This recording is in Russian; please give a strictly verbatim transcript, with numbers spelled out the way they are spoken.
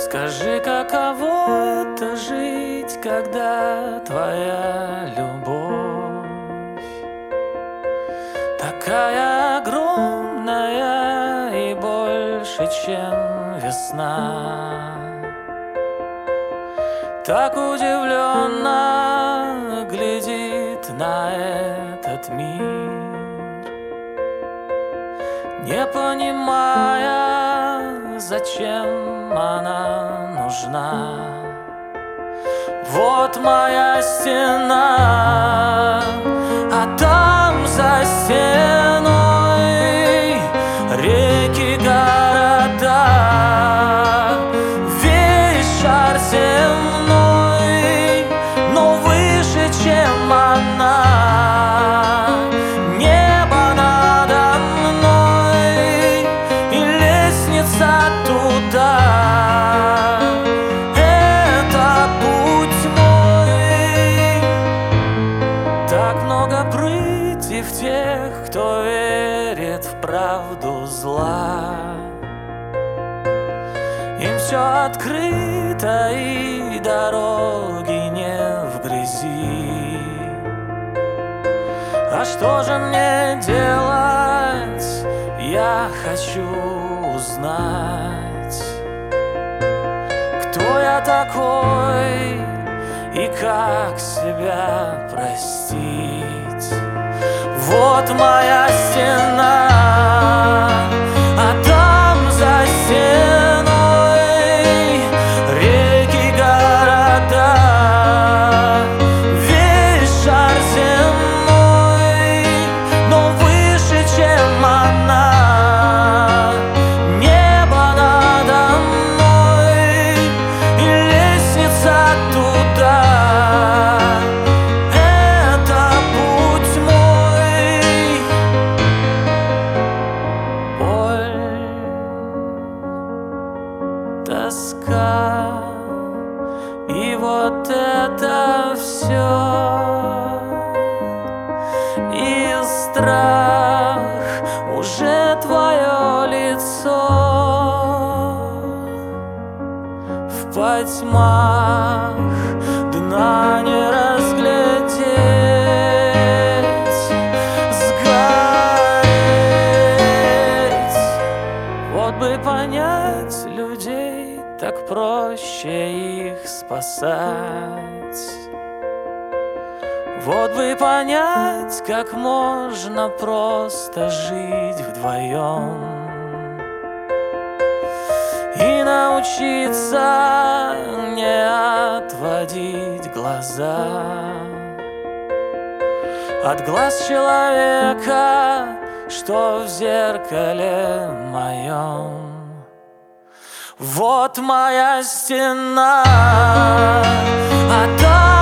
Скажи, каково это жить, когда твоя любовь такая огромная и больше, чем весна? Так удивленно глядит на этот мир, не понимая, зачем она нужна. Вот моя стена, а там за стеной реки, города, весь шар земной, но выше, чем она. Небо надо мной и лестница туда. Это путь мой. Так много прыти в тех, кто верит в правду зла. Им все открыто и дороги не в грязи. А что же мне делать? Я хочу узнать, кто я такой и как себя простить. Вот моя стена, а там за стеной реки, города, весь шар земной, но выше, чем она. Небо надо мной и лестница туда. Это путь мой. Боль, тоска и вот это все, и страх, уже твое лицо. В потьмах дна не разглядеть, сгореть. Вот бы понять людей, так проще их спасать. Вот бы понять, как можно просто жить вдвоем и научиться не отводить глаза от глаз человека, что в зеркале моем. Вот моя стена, а там